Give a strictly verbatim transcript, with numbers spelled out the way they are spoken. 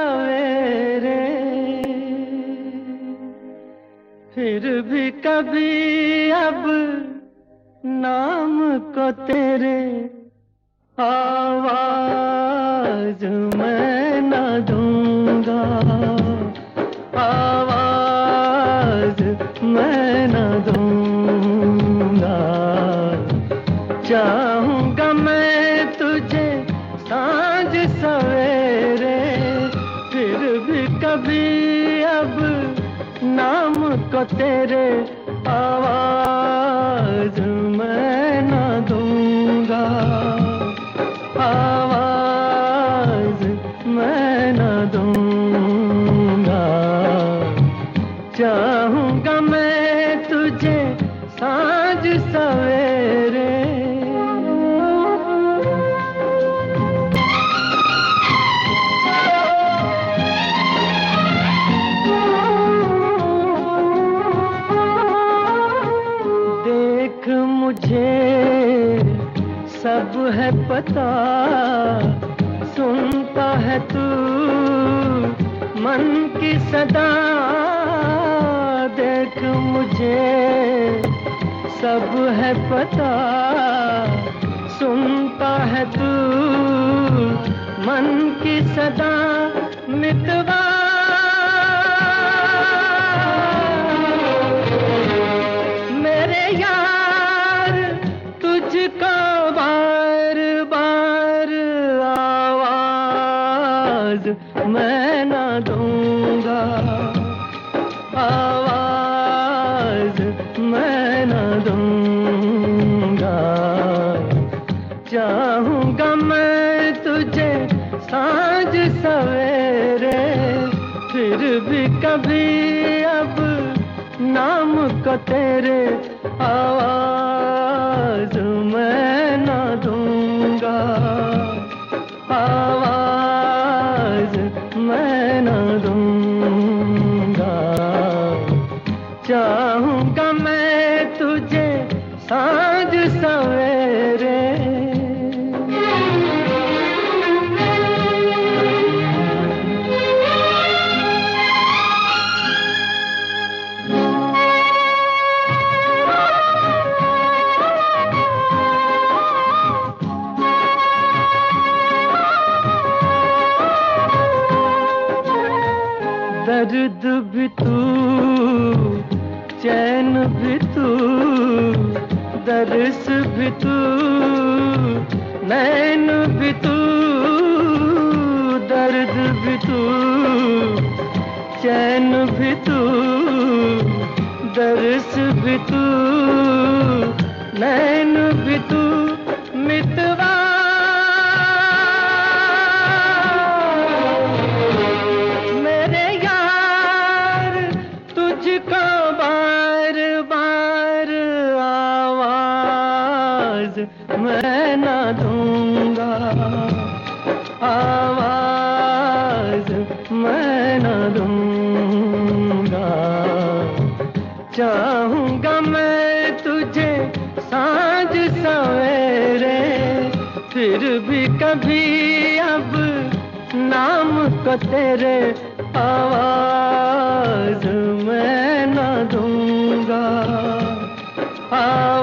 सवेरे, फिर भी कभी अब नाम को तेरे आवाज मैं न दूंगा, आवाज मैं न दूंगा। चाहूंगा मैं तुझे सांझ सवेरे, फिर भी कभी अब नाम को तेरे आवाज मैं न दूंगा, आवाज मैं न दूंगा। चाहूंगा मैं तुझे सांझ सवेरे। देख मुझे सब है पता, सुनता है तू मन की सदा। देख मुझे सब है पता, सुनता है तू मन की सदा। मितवा मेरे यार तुझको बार बार आवाज मैं न दूंगा, आवाज मैं न दूंगा। चाहूंगा मैं तुझे सांझ सवेरे, फिर भी कभी अब नाम को तेरे आवाज मैं न दूंगा, आवाज मैं न दूंगा। चाहूंगा मैं तुझे सांझ सवेरे। दर्द भी तू, चैन भी तू, दर्स भी तू, नैन भी तू। दर्द भी तू, चैन भी तू, दर्स भी तू, नैन भी तू। मितवा तुझको बार बार आवाज मैं न दूंगा, आवाज मैं न दूंगा। चाहूंगा मैं तुझे सांझ सवेरे, फिर भी कभी अब नाम को तेरे आवाज मैं न दूंगा।